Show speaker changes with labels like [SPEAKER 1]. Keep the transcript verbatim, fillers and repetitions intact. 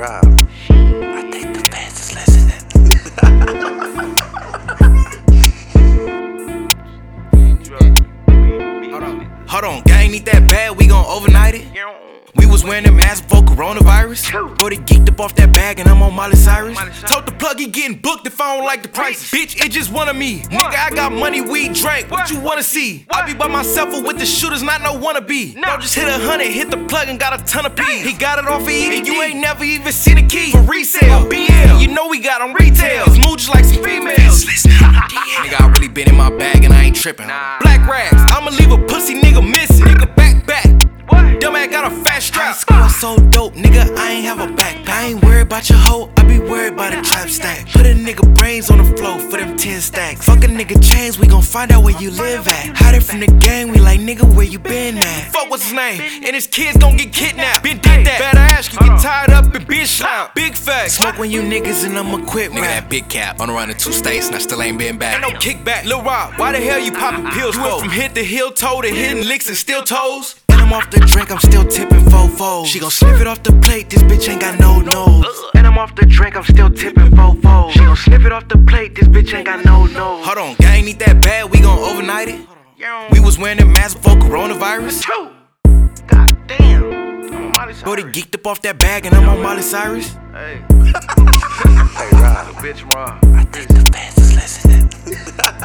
[SPEAKER 1] Rob, I think the fans is listening.
[SPEAKER 2] Hold on, hold on, gang need that bad, we gon' overnight it. We was wearing them masks before coronavirus. Brody geeked up off that bag and I'm on Miley Cyrus. Told the plug he getting booked if I don't like the prices. Bitch, it just one of me. Nigga, I got money, weed, drink. What you wanna see? I be by myself or with the shooters, not no wannabe. Bro, just hit a hundred, hit the plug and got a ton of P. He got it off of E D. You ain't never even seen a key. For resale, B L. You know we got on retail. It's mood just like some females. Nigga, I really been in my bag and I ain't tripping. Black rags, I'ma leave a pussy nigga missing. Nigga, back, back. Dumb ass got a fat strap. Score so dope, nigga, I ain't have a backpack. I ain't worried about your hoe, I be worried about a trap stack. Put a nigga brains on the floor for them ten stacks. Fuck a nigga chains, we gon' find out where you live at. Hide it from the gang, we like nigga, where you been at? Fuck what's his name, and his kids gon' get kidnapped. Been did that, better ask you, get tied up and bitch slam. Big facts, smoke when you niggas and I'ma quit rap. Nigga, that big cap, on around the two states and I still ain't been back. Ain't no kickback, Lil Rob, why the hell you poppin' pills for? From hit to heel, toe to hitting licks and still toes. I'm off the drink, I'm still tipping fofos. She gon' sniff it off the plate, this bitch ain't got no nose. And I'm off the drink, I'm still tipping fofos. She gon' sniff it off the plate, this bitch ain't got no nose. Hold on, gang need that bad, we gon' overnight it. We was wearing them masks before coronavirus. God damn, Brody geeked up off that bag and I'm on Miley Cyrus. Hey, hey Rob, bitch, Rob. I think the fans is listening.